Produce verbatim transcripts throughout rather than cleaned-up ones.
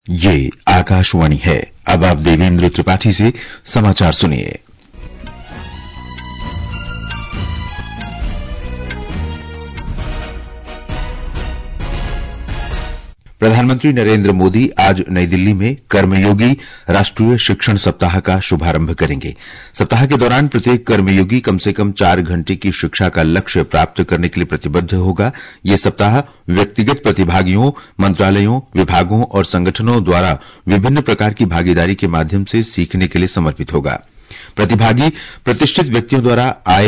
ये आकाशवाणी है। अब आप देवेंद्र त्रिपाठी से समाचार सुनिए। प्रधानमंत्री नरेंद्र मोदी आज नई दिल्ली में कर्मयोगी राष्ट्रीय शिक्षण सप्ताह का शुभारंभ करेंगे। सप्ताह के दौरान प्रत्येक कर्मयोगी कम से कम चार घंटे की शिक्षा का लक्ष्य प्राप्त करने के लिए प्रतिबद्ध होगा। यह सप्ताह व्यक्तिगत प्रतिभागियों, मंत्रालयों, विभागों और संगठनों द्वारा विभिन्न प्रकार की भागीदारी के माध्यम से सीखने के लिए समर्पित होगा। प्रतिभागी प्रतिष्ठित व्यक्तियों द्वारा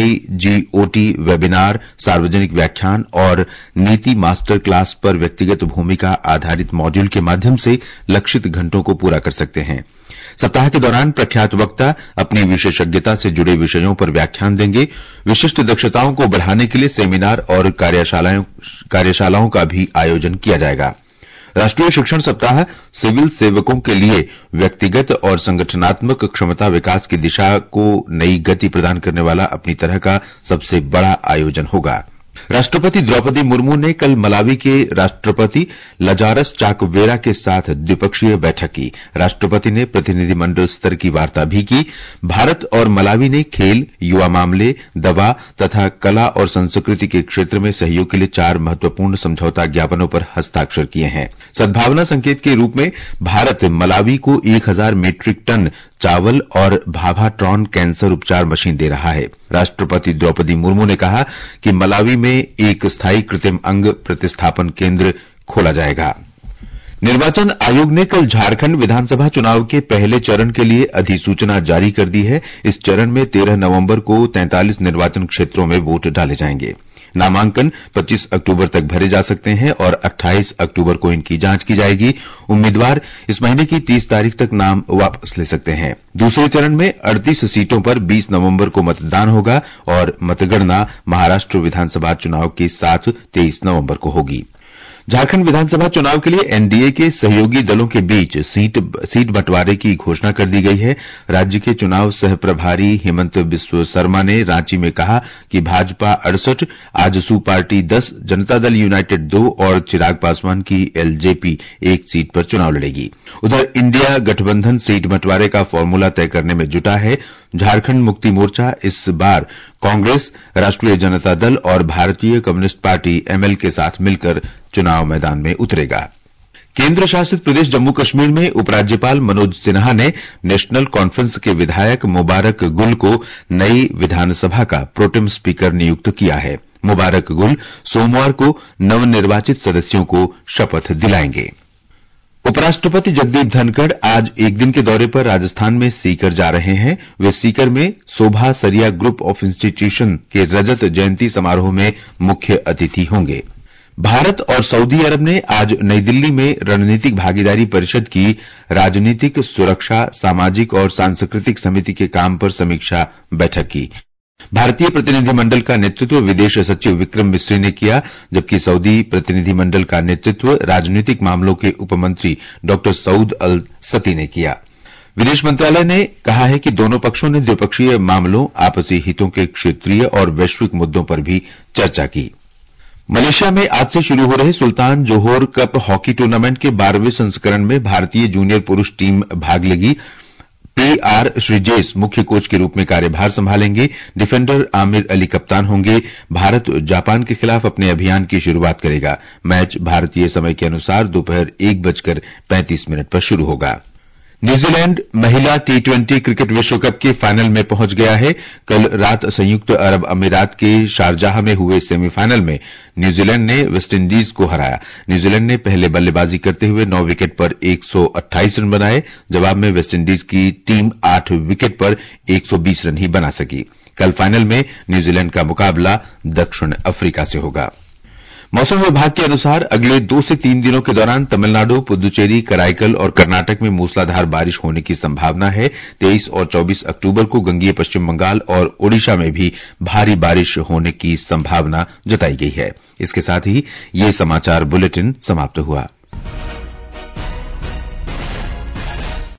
आईजीओटी वेबिनार, सार्वजनिक व्याख्यान और नीति मास्टर क्लास पर व्यक्तिगत भूमिका आधारित मॉड्यूल के माध्यम से लक्षित घंटों को पूरा कर सकते हैं। सप्ताह के दौरान प्रख्यात वक्ता अपनी विशेषज्ञता से जुड़े विषयों पर व्याख्यान देंगे। विशिष्ट दक्षताओं को बढ़ाने के लिए सेमिनार और कार्यशालाओं कार्यशालाओं का भी आयोजन किया जाएगा। राष्ट्रीय शिक्षण सप्ताह सिविल सेवकों के लिए व्यक्तिगत और संगठनात्मक क्षमता विकास की दिशा को नई गति प्रदान करने वाला अपनी तरह का सबसे बड़ा आयोजन होगा। राष्ट्रपति द्रौपदी मुर्मू ने कल मलावी के राष्ट्रपति लजारस चाकवेरा के साथ द्विपक्षीय बैठक की। राष्ट्रपति ने प्रतिनिधिमंडल स्तर की वार्ता भी की। भारत और मलावी ने खेल, युवा मामले, दवा तथा कला और संस्कृति के क्षेत्र में सहयोग के लिए चार महत्वपूर्ण समझौता ज्ञापनों पर हस्ताक्षर किए हैं। सद्भावना संकेत के रूप में भारत मलावी को एक हजार मीट्रिक टन चावल और भाभाट्रॉन कैंसर उपचार मशीन दे रहा है। राष्ट्रपति द्रौपदी मुर्मू ने कहा कि मलावी में एक स्थायी कृत्रिम अंग प्रतिस्थापन केंद्र खोला जाएगा। निर्वाचन आयोग ने कल झारखंड विधानसभा चुनाव के पहले चरण के लिए अधिसूचना जारी कर दी है। इस चरण में तेरह नवंबर को तैंतालीस निर्वाचन क्षेत्रों में वोट डाले जाएंगे। नामांकन पच्चीस अक्टूबर तक भरे जा सकते हैं और अट्ठाईस अक्टूबर को इनकी जांच की जाएगी। उम्मीदवार इस महीने की तीस तारीख तक नाम वापस ले सकते हैं। दूसरे चरण में अड़तीस सीटों पर बीस नवंबर को मतदान होगा और मतगणना महाराष्ट्र विधानसभा चुनाव के साथ तेईस नवंबर को होगी। झारखंड विधानसभा चुनाव के लिए एनडीए के सहयोगी दलों के बीच सीट सीट बंटवारे की घोषणा कर दी गई है। राज्य के चुनाव सह प्रभारी हेमंत बिस्व शर्मा ने रांची में कहा कि भाजपा अड़सठ, आजसू पार्टी दस, जनता दल यूनाइटेड दो और चिराग पासवान की एलजेपी एक सीट पर चुनाव लड़ेगी। उधर इंडिया गठबंधन सीट बंटवारे का फॉर्मूला तय करने में जुटा है। झारखंड मुक्ति मोर्चा इस बार कांग्रेस, राष्ट्रीय जनता दल और भारतीय कम्युनिस्ट पार्टी एमएल के साथ मिलकर चुनाव मैदान में उतरेगा। केंद्र शासित प्रदेश जम्मू कश्मीर में उपराज्यपाल मनोज सिन्हा ने नेशनल कॉन्फ्रेंस के विधायक मुबारक गुल को नई विधानसभा का प्रोटेम स्पीकर नियुक्त किया है। मुबारक गुल सोमवार को नवनिर्वाचित सदस्यों को शपथ दिलाएंगे। उपराष्ट्रपति जगदीप धनखड़ आज एक दिन के दौरे पर राजस्थान में सीकर जा रहे हैं। वे सीकर में शोभा सरिया ग्रुप ऑफ इंस्टीट्यूशन के रजत जयंती समारोह में मुख्य अतिथि होंगे। भारत और सऊदी अरब ने आज नई दिल्ली में रणनीतिक भागीदारी परिषद की राजनीतिक, सुरक्षा, सामाजिक और सांस्कृतिक समिति के काम पर समीक्षा बैठक की। भारतीय प्रतिनिधिमंडल का नेतृत्व विदेश सचिव विक्रम मिस्री ने किया, जबकि सऊदी प्रतिनिधिमंडल का नेतृत्व राजनीतिक मामलों के उपमंत्री डॉ सऊद अल सती ने किया। विदेश मंत्रालय ने कहा है कि दोनों पक्षों ने द्विपक्षीय मामलों, आपसी हितों के क्षेत्रीय और वैश्विक मुद्दों पर भी चर्चा की। मलेशिया में आज से शुरू हो रहे Sultan Johor cup hockey tournament के बारहवें संस्करण में भारतीय जूनियर पुरुष टीम भाग लेगी। पीआर श्रीजेश मुख्य कोच के रूप में कार्यभार संभालेंगे। डिफेंडर आमिर अली कप्तान होंगे। भारत जापान के खिलाफ अपने अभियान की शुरुआत करेगा। मैच भारतीय समय के अनुसार दोपहर एक बजकर पैंतीस मिनट पर शुरू होगा। न्यूजीलैंड महिला टी ट्वेंटी क्रिकेट विश्व कप के फाइनल में पहुंच गया है। कल रात संयुक्त अरब अमीरात के शारजाह में हुए सेमीफाइनल में न्यूजीलैंड ने वेस्टइंडीज को हराया। न्यूजीलैंड ने पहले बल्लेबाजी करते हुए नौ विकेट पर एक सौ अट्ठाईस रन बनाए। जवाब में वेस्टइंडीज की टीम आठ विकेट पर एक सौ बीस रन ही बना सकी। कल फाइनल में न्यूजीलैंड का मुकाबला दक्षिण अफ्रीका से होगा। मौसम विभाग के अनुसार अगले दो से तीन दिनों के दौरान तमिलनाडु, पुदुचेरी, कराईकल और कर्नाटक में मूसलाधार बारिश होने की संभावना है। तेईस और चौबीस अक्टूबर को गंगीय पश्चिम बंगाल और ओडिशा में भी भारी बारिश होने की संभावना जताई गई है। इसके साथ ही ये समाचार बुलेटिन समाप्त हुआ।